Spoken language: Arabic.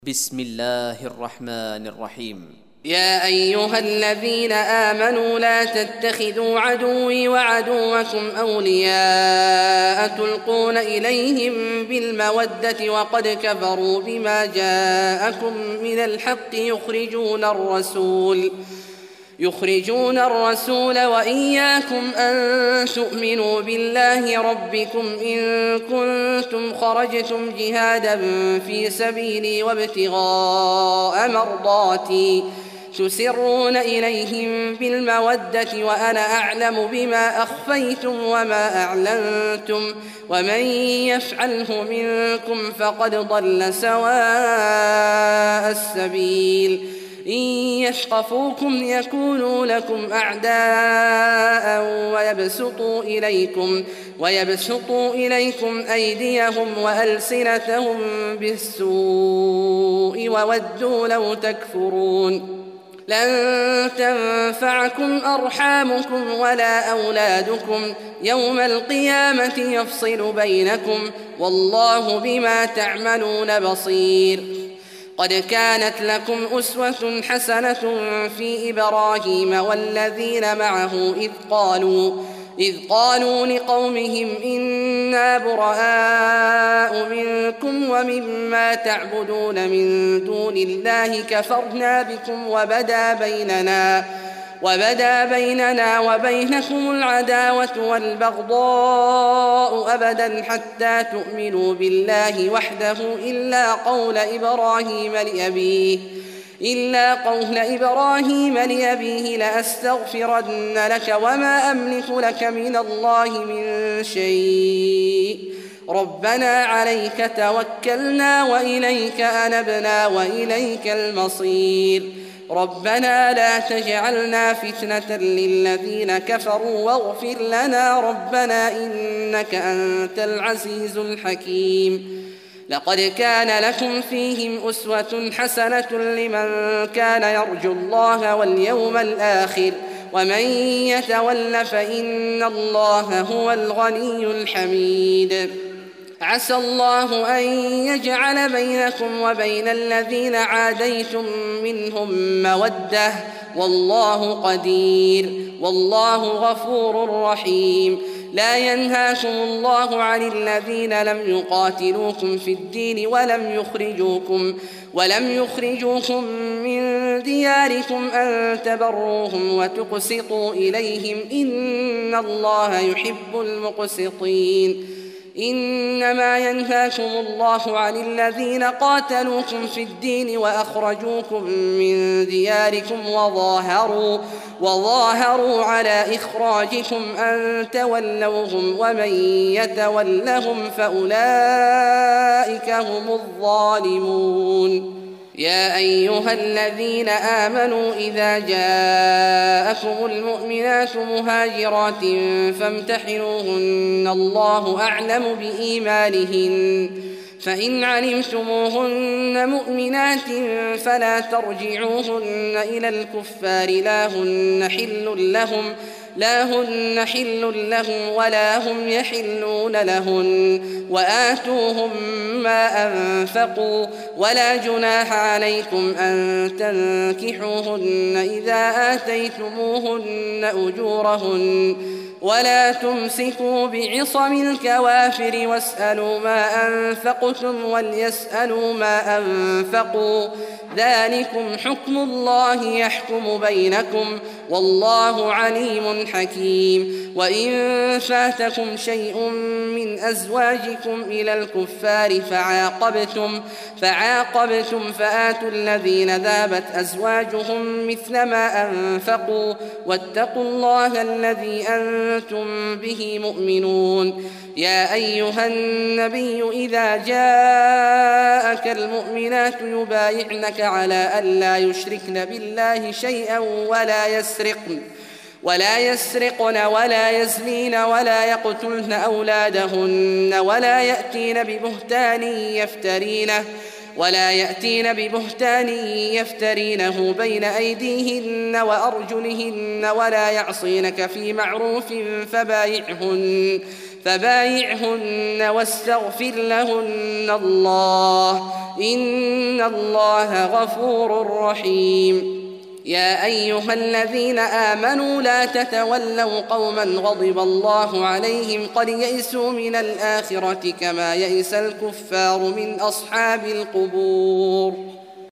بسم الله الرحمن الرحيم. يا أيها الذين آمنوا لا تتخذوا عدوي وعدوكم أولياء تلقون إليهم بالمودة وقد كفروا بما جاءكم من الحق يخرجون الرسول وإياكم أن تؤمنوا بالله ربكم إن كنتم خرجتم جهادا في سبيلي وابتغاء مرضاتي تسرون إليهم بالمودة وأنا أعلم بما أخفيتم وما أعلنتم ومن يفعله منكم فقد ضل سواء السبيل إن يثقفوكم يكونوا لكم أعداء ويبسطوا إليكم أيديهم وألسنتهم بالسوء وودوا لو تكفرون لن تنفعكم أرحامكم ولا أولادكم يوم القيامة يفصل بينكم والله بما تعملون بصير. قد كانت لكم أسوة حسنة في إبراهيم والذين معه إذ قالوا لقومهم إنا براء منكم ومما تعبدون من دون الله كفرنا بكم وبدا بيننا وبينكم العداوة والبغضاء أبدا حتى تؤمنوا بالله وحده إلا قول إبراهيم لأبيه لأستغفرن لك وما أملك لك من الله من شيء ربنا عليك توكلنا وإليك أنبنا وإليك المصير ربنا لا تجعلنا فتنة للذين كفروا واغفر لنا ربنا إنك أنت العزيز الحكيم. لقد كان لكم فيهم أسوة حسنة لمن كان يرجو الله واليوم الآخر ومن يتول فإن الله هو الغني الحميد. عسى الله أن يجعل بينكم وبين الذين عاديتم منهم مودة والله قدير والله غفور رحيم. لا ينهاكم الله عن الذين لم يقاتلوكم في الدين ولم يخرجوكم من دياركم أن تبروهم وتقسطوا إليهم إن الله يحب المقسطين. إنما ينهاكم الله عن الذين قاتلوكم في الدين وأخرجوكم من دياركم وظاهروا على إخراجكم أن تولوهم ومن يتولهم فأولئك هم الظالمون. يا أيها الذين آمنوا إذا جاءكم المؤمنات مهاجرات فامتحنوهن الله أعلم بإيمانهن فإن علمتموهن مؤمنات فلا ترجعوهن إلى الكفار لا هن حل لهم ولا هم يحلون لهن وآتوهم ما أنفقوا ولا جناح عليكم أن تنكحوهن إذا آتيتموهن أجورهن ولا تمسكوا بعصم الكوافر واسألوا ما أنفقتم وليسألوا ما أنفقوا ذلكم حكم الله يحكم بينكم والله عليم حكيم. وإن فاتكم شيء من أزواجكم إلى الكفار فعاقبتم فآتوا الذين ذابت أزواجهم مثل ما أنفقوا واتقوا الله الذي أنتم به مؤمنون. يا أيها النبي إذا جاءك المؤمنات يبايعنك على ألا يشركن بالله شيئا ولا يسرقن ولا يزنين ولا يقتلن أولادهن ولا يأتين ببهتان يفترينه بين أيديهن وأرجلهن ولا يعصينك في معروف فبايعهن واستغفر لهن الله إن الله غفور رحيم. يا أيها الذين آمنوا لا تتولوا قوما غضب الله عليهم قد يئسوا من الآخرة كما يئس الكفار من أصحاب القبور.